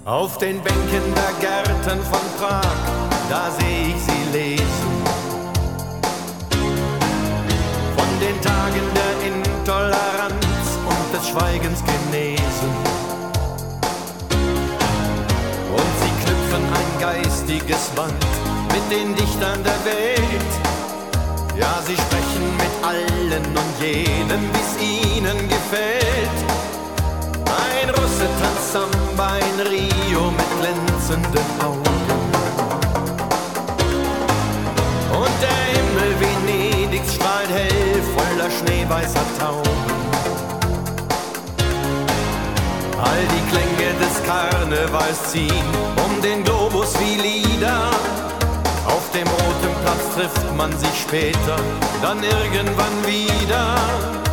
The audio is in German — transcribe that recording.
Auf den Bänken der Gärten von Prag, da seh ich sie lesen. Von den Tagen der Intoleranz und des Schweigens genesen. Und sie knüpfen ein geistiges Band mit den Dichtern der Welt. Ja, sie sprechen mit allen und jedem, wie's ihnen gefällt. Ein Russe tanzt Samba in Rio mit glänzenden Augen. Und der Himmel Venedigs strahlt hell voller schneeweißer Tauben. All die Klänge des Karnevals ziehen um den Globus wie Lieder. Auf dem roten Platz trifft man sich später, dann irgendwann wieder.